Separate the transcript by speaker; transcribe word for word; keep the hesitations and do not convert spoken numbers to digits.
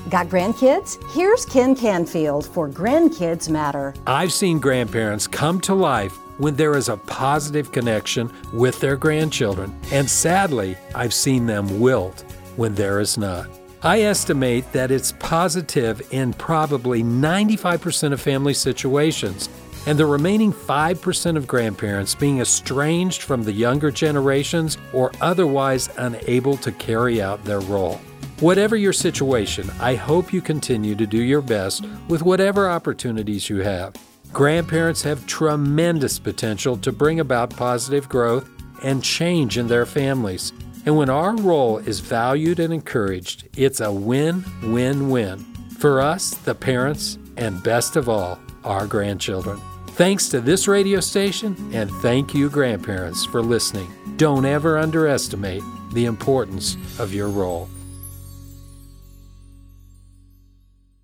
Speaker 1: Got grandkids? Here's Ken Canfield for Grandkids Matter.
Speaker 2: I've seen grandparents come to life when there is a positive connection with their grandchildren, and sadly, I've seen them wilt when there is not. I estimate that it's positive in probably ninety-five percent of family situations, and the remaining five percent of grandparents being estranged from the younger generations or otherwise unable to carry out their role. Whatever your situation, I hope you continue to do your best with whatever opportunities you have. Grandparents have tremendous potential to bring about positive growth and change in their families. And when our role is valued and encouraged, it's a win-win-win for us, the parents, and best of all, our grandchildren. Thanks to this radio station, and thank you, grandparents, for listening. Don't ever underestimate the importance of your role.